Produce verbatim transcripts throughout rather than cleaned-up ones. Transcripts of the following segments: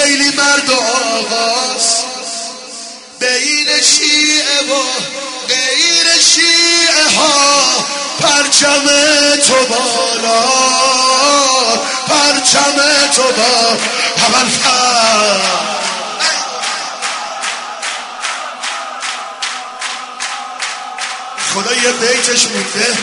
خیلی مرد و آقاست بین شیعه و غیر شیعه ها، پرچم تو بالا، پرچم تو بالا. اول خدا یه بیتش مونده،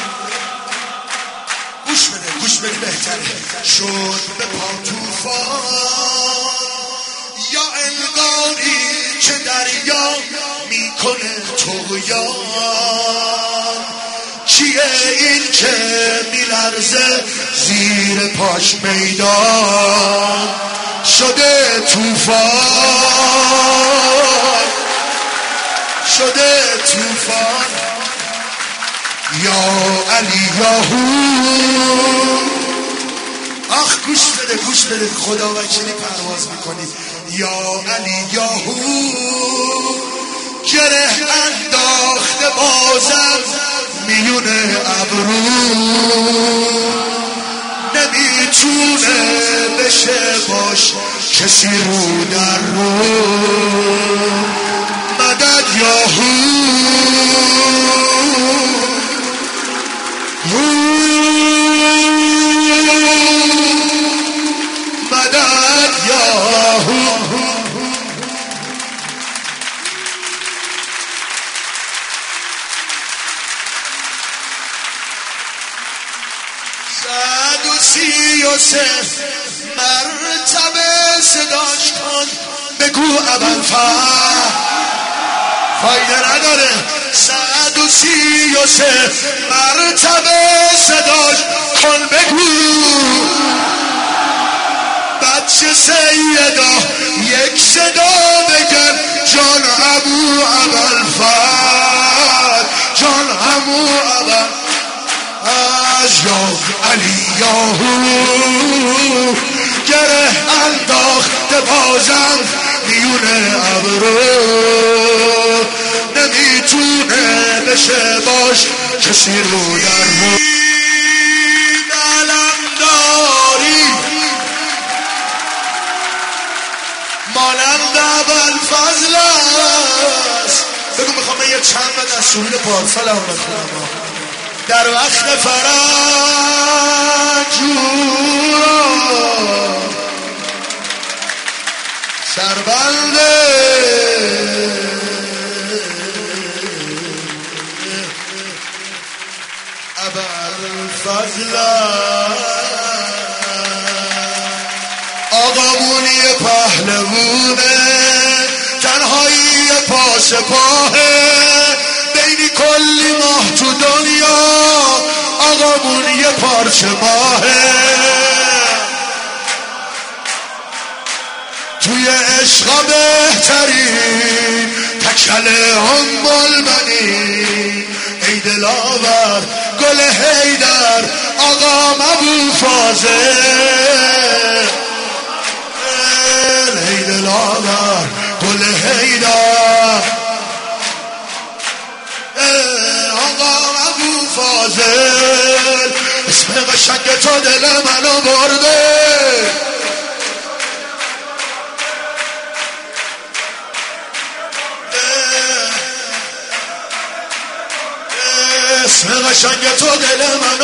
گوش بده گوش بده بهتره. شد به پا توفان یا القانی که دریا میکنه طغیان، کیه این که میلرزه زیر پاش میدان؟ شده توفان، شده توفان. یا علی یاهو، آخ گوش بده گوش بده، خدا وکیلی پرواز میکنی. یا علی یاهو، گره انداخته بازم میون ابرو، نمیتونه بشه باش کسی رو در رو. مدد یاهو، مدد یاهو. صد و سی و سه مرتبه صداش کن، بگو ابوالفضل، فایده نداره. صد و سی و سه مرتبه صداش کن، بگو بچه سیدا یک صدا بگن، جان ابو ابوالفضل، جان ابو ابوالفضل. یا علی یاهو، گره انداخته بازم میون ابرو، نمیتونه بشه باش کسی رو در رو. علمداری مانند ابوالفضل است. بگو میخوام یه چند بد از سرود پارسال هم بخونم در وقت فرج سربنده ابوالفضل، آقامونی پهلوونه، تنهایی پاس پاهه بینی کلی ماه تو دنیا، آقامون یه پارچه ماهه. توی عشقا بهترین تکله هم بلمنی، ای دلاور گل حیدر آقام ابوالفاضل، ای دلاور گل حیدر آقام ابوالفاضل. اسم قشنگ تو دل منو برده، اسم قشنگ تو دل منو